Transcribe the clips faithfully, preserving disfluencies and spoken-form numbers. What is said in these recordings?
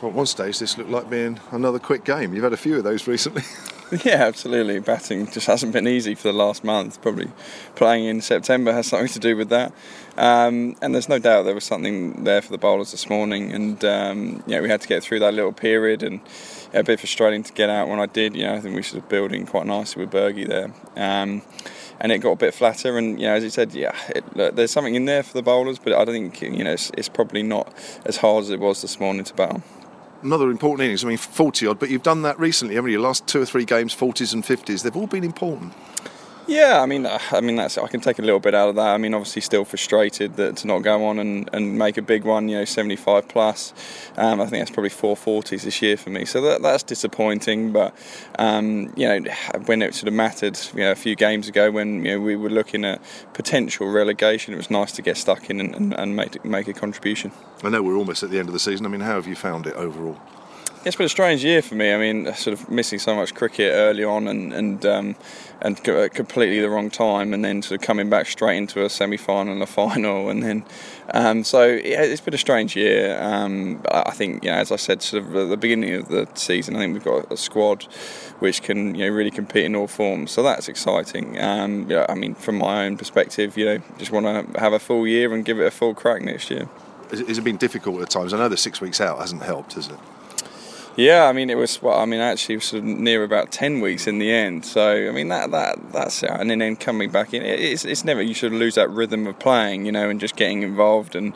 Well, at one stage this looked like being another quick game. You've had a few of those recently. Yeah, absolutely. Batting just hasn't been easy for the last month. Probably playing in September has something to do with that. Um, and there's no doubt there was something there for the bowlers this morning. And um, yeah, we had to get through that little period, and yeah, a bit frustrating to get out when I did. You know, I think we were sort of building quite nicely with Bergie there. Um, and it got a bit flatter. And you know, as you said, yeah, it, look, there's something in there for the bowlers, but I don't think you know it's, it's probably not as hard as it was this morning to bowl. Another important innings, I mean forty odd, but you've done that recently, haven't you? Last two or three games, forties and fifties, they've all been important. Yeah, I mean, I mean that's I can take a little bit out of that. I mean, obviously, still frustrated that to not go on and, and make a big one. You know, seventy-five plus. Um, I think that's probably four forties this year for me. So that, that's disappointing. But um, you know, when it sort of mattered, you know, a few games ago when you know we were looking at potential relegation, it was nice to get stuck in and, and, and make make a contribution. I know we're almost at the end of the season. I mean, how have you found it overall? It's been a strange year for me. I mean, sort of missing so much cricket early on and and um, and completely the wrong time, and then sort of coming back straight into a semi-final and a final, and then um, so yeah, it's been a strange year. Um, I think, you know, as I said, sort of at the beginning of the season, I think we've got a squad which can, you know, really compete in all forms. So that's exciting. Um, yeah, I mean, from my own perspective, you know, just want to have a full year and give it a full crack next year. Has it been difficult at times? I know the six weeks out hasn't helped, has it? Yeah, I mean it was. Well, I mean actually, it was sort of near about ten weeks in the end. So I mean that that that's it. And then, then coming back in, it's it's never. You sort of lose that rhythm of playing, you know, and just getting involved, and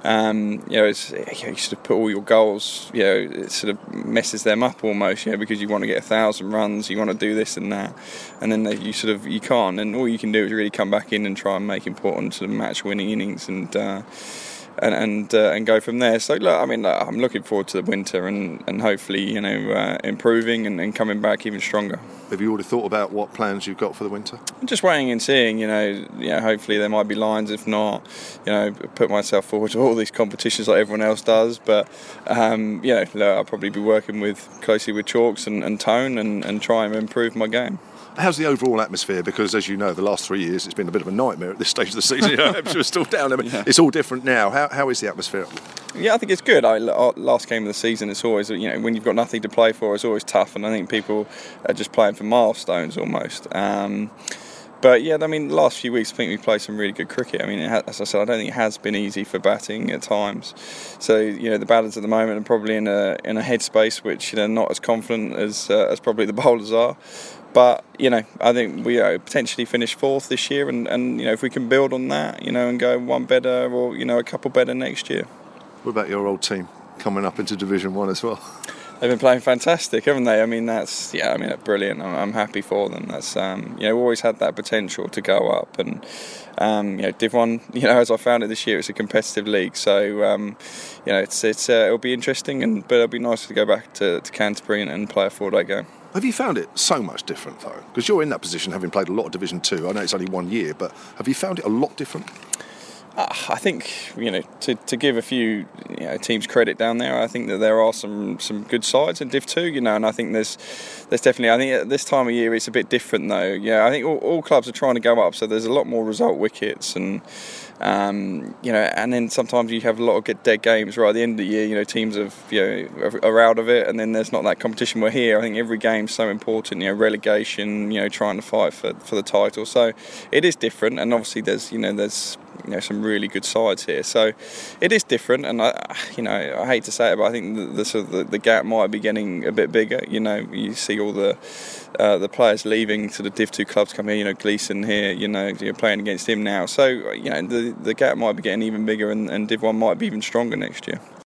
um, you know, it's, you, know, you sort of put all your goals. You know, it sort of messes them up almost. You know, because you want to get a thousand runs, you want to do this and that, and then they, you sort of you can't. And all you can do is really come back in and try and make important sort of match-winning innings and. Uh, And and, uh, and go from there. So look, I mean, look, I'm looking forward to the winter and, and hopefully, you know, uh, improving and, and coming back even stronger. Have you already thought about what plans you've got for the winter? I'm just waiting and seeing. You know, you know, hopefully there might be lines. If not, you know, put myself forward to all these competitions like everyone else does. But um, you know, look, I'll probably be working with closely with Chalks and, and Tone and, and try and improve my game. How's the overall atmosphere? Because, as you know, the last three years it's been a bit of a nightmare at this stage of the season. You know, Hampshire is still down. I mean, yeah. It's all different now. How how is the atmosphere? Yeah, I think it's good. I, last game of the season, it's always, you know, when you've got nothing to play for, it's always tough. And I think people are just playing for milestones almost. Um, But yeah, I mean, the last few weeks I think we've played some really good cricket. I mean, it has, as I said, I don't think it has been easy for batting at times. So you know, the batters at the moment are probably in a in a headspace which, you know, not as confident as uh, as probably the bowlers are. But you know, I think we uh, potentially finish fourth this year, and, and you know, if we can build on that, you know, and go one better or you know a couple better next year. What about your old team coming up into Division One as well? They've been playing fantastic, haven't they? I mean, that's yeah. I mean, that's brilliant. I'm, I'm happy for them. That's um, you know, always had that potential to go up, and um, you know, Div One. You know, as I found it this year, it's a competitive league. So um, you know, it's it's uh, it'll be interesting, and but it'll be nice to go back to, to Canterbury and, and play a four-day game. Have you found it so much different though? Because you're in that position, having played a lot of Division Two. I know it's only one year, but have you found it a lot different? Uh, I think, you know, to, to give a few you know, teams credit down there, I think that there are some, some good sides in Div two, you know, and I think there's there's definitely, I think at this time of year it's a bit different though. Yeah, I think all, all clubs are trying to go up, so there's a lot more result wickets and, um, you know, and then sometimes you have a lot of good dead games right at the end of the year, you know, teams have, you know, are out of it, and then there's not that competition. We're here, I think every game's so important, you know, relegation, you know, trying to fight for, for the title, so it is different, and obviously there's, you know, there's, you know, some really good sides here, so it is different. And I, you know, I hate to say it, but I think the, the sort of the, the gap might be getting a bit bigger. You know, you see all the uh, the players leaving to the Div two clubs come here. You know, Gleeson here. You know, you're playing against him now, so you know the the gap might be getting even bigger, and, and Div one might be even stronger next year.